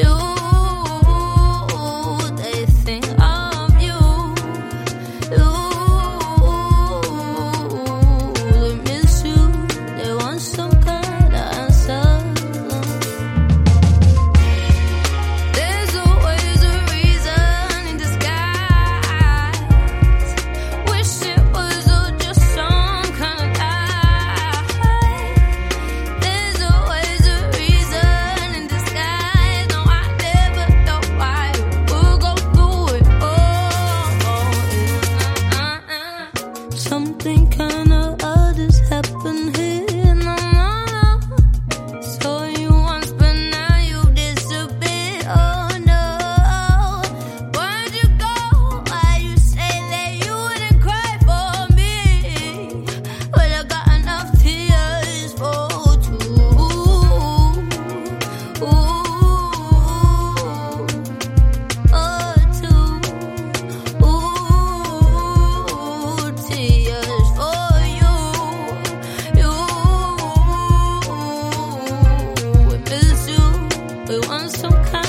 They think of you. They miss you. They want some kind of answer. There's always a reason in disguise. Wish it was all just some kind of lie. There's always a reason in disguise. No, I never know why we'll go through it. Something kind of odd has happened here. No. Saw you once, but now you disappeared. Oh no, where'd you go? Why you say that you wouldn't cry for me? Well, I got enough tears for two. Tears for you. We miss you. We want some kind